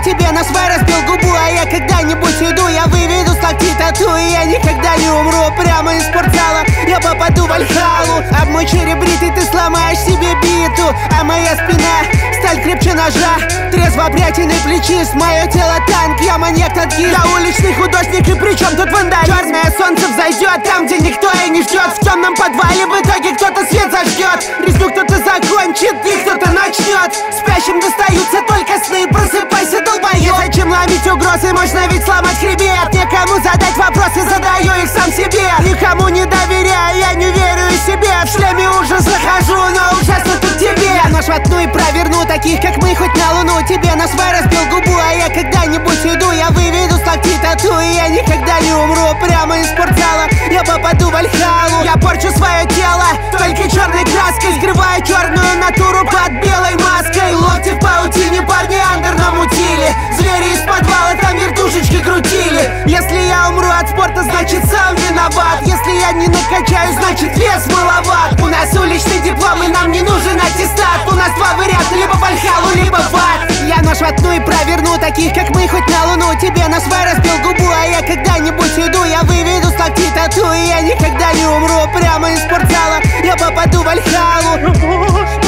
тебе на свай разбил губу. А я когда-нибудь иду, я выведу с локти тату. И я никогда не умру прямо из спортзала. Я попаду в Вальхалу. Об мой череп бритый ты сломаешь себе биту. А моя спина сталь крепче ножа. Трезво обрятенный плечист, мое тело танк. Я маньяк от гид, я уличный художник. И при чем тут вандализм? Черное солнце взойдет там, где никто и не ждет. В темном подвале в итоге кто-то свет зажгет. Резню кто-то закончит и кто-то начнет. Спящим достаются только сны. Просыпайся, долбоёб. Зачем ломить угрозы? Можно ведь сломать хребет. Некому задать вопросы, задаю их сам себе. Никому не доверяю, я не верю и себе. В шлеме ужас захожу, но ужасно тут тебе. Я нож воткну и проверну таких, как мы, хоть на луну. Тебе на свай разбил губу, а я когда-нибудь иду. Я выведу с локти тату, и я никогда не умру прямо из спортзала. Я попаду в Вальхалу. Я порчу свое тело только черной краской, скрываю черную натуру под белой маской. Локти в паутине, парни андер намутили. Звери из подвала там вертушечки крутили. Если я умру от спорта, значит сам виноват. Если я не накачаю, значит вес маловат. У нас уличный диплом и нам не нужен аттестат. У нас два варианта, либо Вальхалу, либо в ад. Я нож воткну и проверну таких, как мы, хоть на луну. Тебе на свай разбил губу, а я когда-нибудь иду. Я выведу с локти тату, и я никогда не умру прямо из спортзала. Я попаду в Вальхалу.